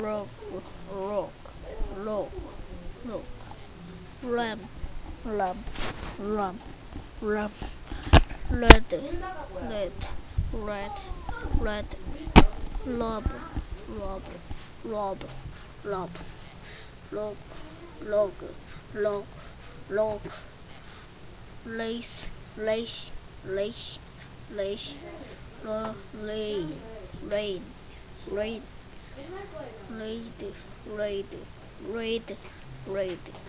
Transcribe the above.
rock, rock, rock, rock, lamp, lamp, lamp, lamp, red, red, red, red, lob, lob, lob, lob, log, log, log, log, lace, lace, lace, lace, lay, rain, rain, raid, raid, raid, raid.